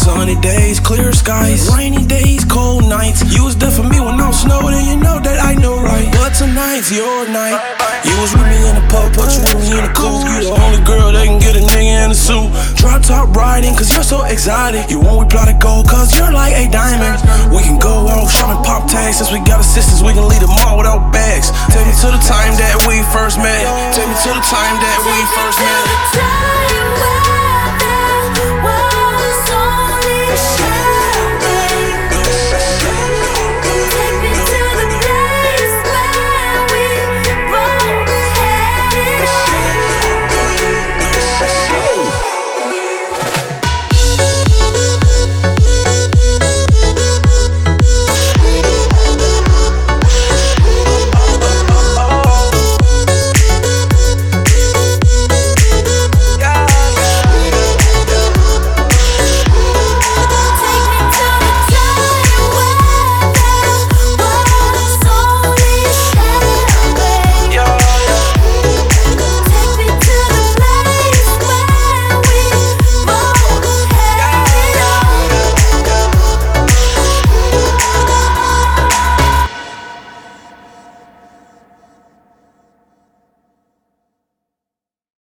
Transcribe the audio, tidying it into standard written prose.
Sunny days, clear skies, rainy days, cold nights. You was there for me when I was snowed, and you know that I know right. But tonight's your night. You was with me in the pub, but you with me in the coupe. You the only girl that can get a nigga in a suit. Drop top riding, cause you're so exotic. You won't reply to go, cause you're like a diamond. We can go out shopping pop tags. Since we got assistants, we can leave the mall without bags. Take me to the time that we first met. Take me to the time that we first met.